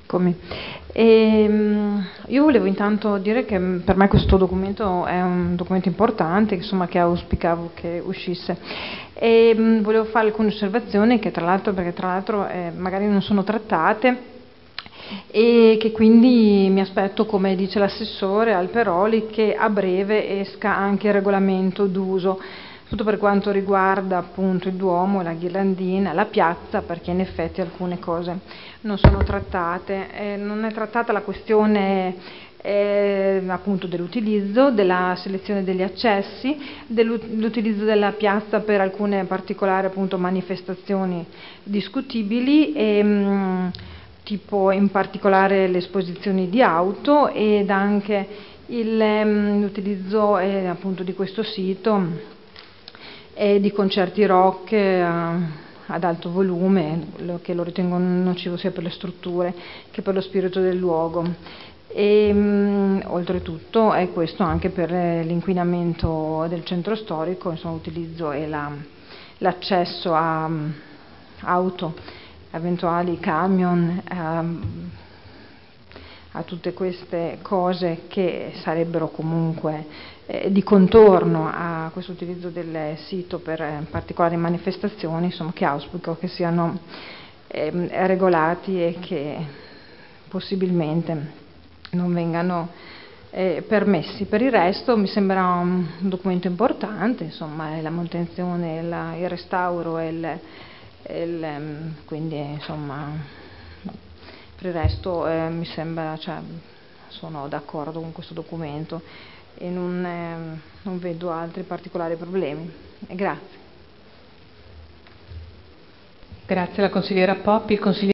Eccomi. Io volevo intanto dire che per me questo documento è un documento importante, insomma, che auspicavo che uscisse, e volevo fare alcune osservazioni perché tra l'altro magari non sono trattate, e che quindi mi aspetto, come dice l'assessore Alperoli, che a breve esca anche il regolamento d'uso, tutto per quanto riguarda appunto il Duomo, la ghirlandina, la piazza, perché in effetti alcune cose non sono trattate. Non è trattata la questione appunto dell'utilizzo, della selezione degli accessi, dell'utilizzo della piazza per alcune particolari appunto manifestazioni discutibili, tipo in particolare le esposizioni di auto, ed anche l'utilizzo appunto di questo sito di concerti rock ad alto volume, che lo ritengo nocivo sia per le strutture che per lo spirito del luogo. Oltretutto è questo anche per l'inquinamento del centro storico, insomma, l'utilizzo e l'accesso a auto, eventuali camion, a tutte queste cose che sarebbero comunque di contorno a questo utilizzo del sito per particolari manifestazioni, insomma, che auspico che siano regolati e che possibilmente non vengano permessi. Per il resto mi sembra un documento importante, insomma, la manutenzione, il restauro quindi insomma, per il resto mi sembra, cioè, sono d'accordo con questo documento e non vedo altri particolari problemi. Grazie. Grazie alla consigliera Poppi. Il consigliere